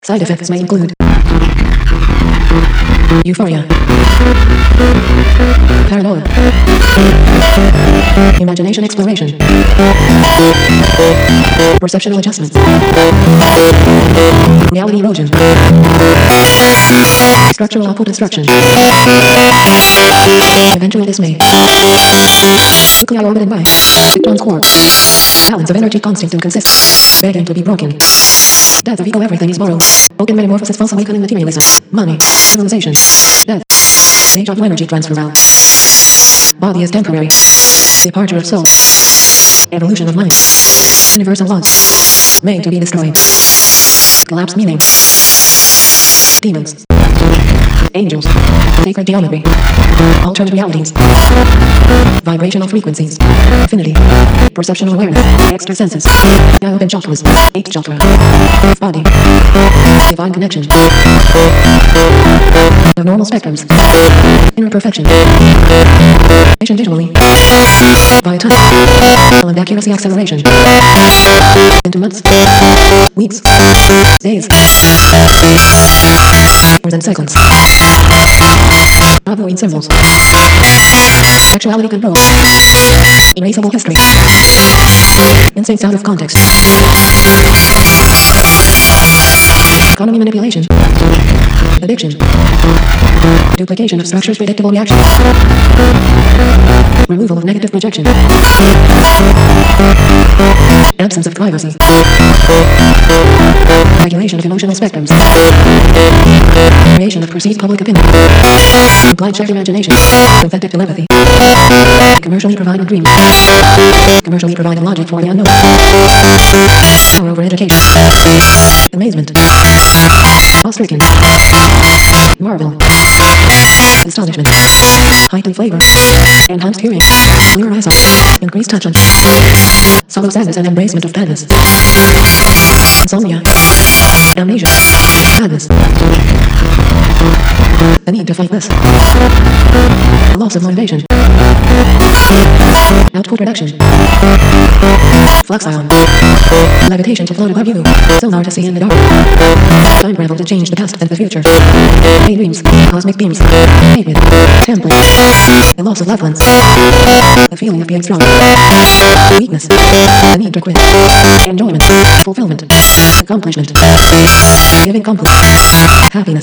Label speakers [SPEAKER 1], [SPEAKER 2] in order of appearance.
[SPEAKER 1] Side effects may include euphoria, paranoia, imagination exploration, perceptual adjustments, reality erosion, structural output destruction, eventual dismay, nuclei orbited by Victron's core, balance of energy constant and consist, begging to be broken. Death of ego, everything is borrowed. Broken metamorphosis, false awakening, materialism, money, civilization, death, age of energy transfer route. Body is temporary. Departure of soul. Evolution of mind. Universal laws. Made to be destroyed. Collapse meaning. Demons. Angels. Sacred geometry. Alternate realities. Vibrational frequencies. Affinity. Perceptual awareness. Extra senses. Now open chakras. 8th chakra. Body. Divine connection. Abnormal spectrums. Inner perfection. Vision visually. Via touch. And accuracy acceleration. Into months. Weeks. Days. Hours and seconds. Avoid symbols. Sexuality control. Erasable history. Instincts out of context. Economy manipulation. Addiction. Duplication of structures, predictable reaction. Removal of negative projection. Absence of privacy. Regulation of emotional spectrums. Creation of perceived public opinion. Implied shared imagination. Synthetic telepathy. Commercially provided dream. Commercially provided logic for the unknown. Power over education. Amazement. Awe-stricken. Marvel. Astonishment. Heightened flavor. Enhanced hearing. Clear eyesight. Increased touch on. Sorrow, sadness, and embracement of madness. Insomnia. Amnesia. Madness. The need to fight this. Loss of motivation. Output reduction. Flux ion. Levitation to float above you. Sonar to see in the dark. Time travel to change the past and the future. Daydreams. Cosmic beams. Hatred. Temple. The loss of loved ones. The feeling of being strong. Weakness. The need to quit. Enjoyment. Fulfillment. Accomplishment. Giving compliment. Happiness.